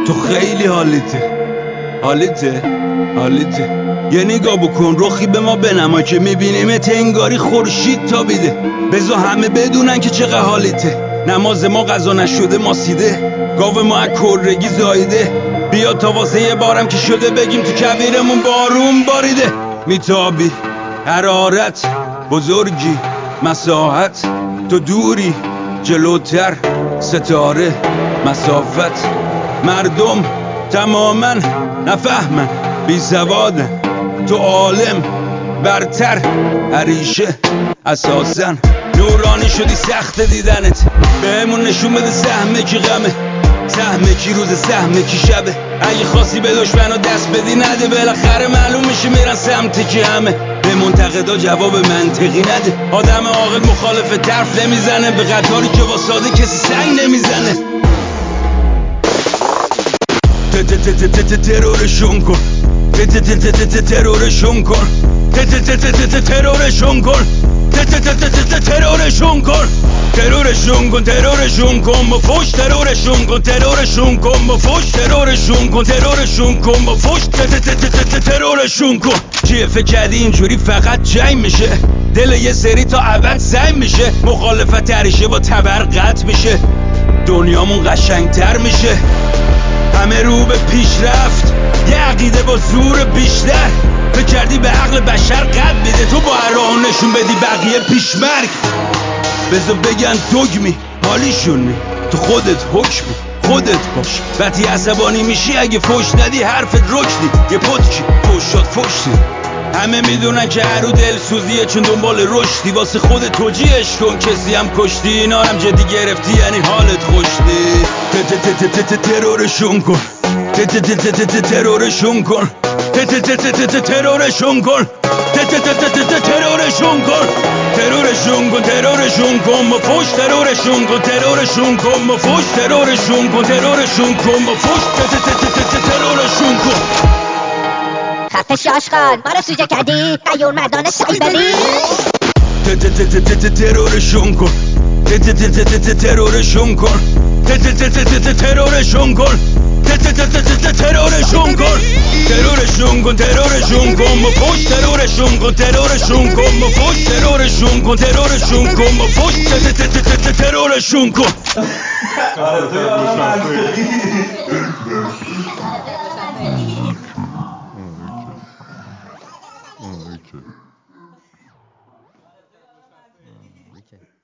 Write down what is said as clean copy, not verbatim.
تو خیلی حالیته یه نگاه بکن رخی به ما بنما که میبینیمت انگاری خورشید تابیده. بذار همه بدونن که چقدر حالیته. نماز ما قضا نشده ماسیده، گاو ما از کرگی زایده. بیا تا واسه یه بارم که شده بگیم تو کویرمون بارون باریده. میتابی حرارت بزرگی مساحت، تو دوری جلوتر ستاره مسافت. مردم تماما نفهمن بی سوادن، تو عالم برتر هریشه اساسن. نورانی شدی سخت دیدنت، بهمون نشون بده سهمه کی غمه، سهمه کی روز سهمه کی شبه. اگه خواستی به دشمنا دست بدی نده، بالاخره معلوم میشه میرن سمت کی همه. به منتقدا جواب منطقی نده، آدم عاقل مخالف طرف نمیزنه، به قطاری که واساده کسی سنگ نمیزنه. ترورشون کن، ترورشون کن، ترورشون کن، ترورشون کن، ترورشون کن، ترورشون کن با فوش، ترورشون کن، ترورشون کن با فوش، ترورشون کن، ترورشون کن با فوش، ترورشون کن. چیه فکر کردی اینجوری فقط جنگ میشه؟ دل یه سری تا ابد سنگ میشه، مخالفت تریشه با تبر قطع میشه، دنیامون قشنگتر میشه. همه رو به پیشرفت، یه عقیده با زور بیشتر. فکر کردی به عقل بشر قد میده، تو با هر راه نشون بدی بقیه پیشمرگ. بذار بگن دوگمی حالیشونی، تو خودت حکمی خودت باش. وقتی عصبانی میشی اگه فوش ندی حرفت رکدی، یه پتکی فوش شد فوشتی. همه میدونن که هرو دلسوزیه چون دنبال رشدی، واسه خودت توجیهش کن کسی هم کشتی. اینا هم جدی گرفتی یعنی حالت خوشتی. ترورشون کن، ترورشون کن، ترورشون کن، ترورشون کن، ترورشون کن، ترورشون کن با فوش، ترورشون کن، ترورشون کن با فوش، ترورشون کن، ترورشون کن با فوش، ترورشون کن. خفه شاشقان ما رو سوجه کردی، قیور مردانه سعی ببین. ترورشون کن، ترورشون کن، ترورشون کن، ترورشون کن، ترورشون کن، ترورشون کن با فوش، ترورشون کن، ترورشون کن با فوش، ترورشون کن، ترورشون کن با فوش، ترورشون کن. Okay.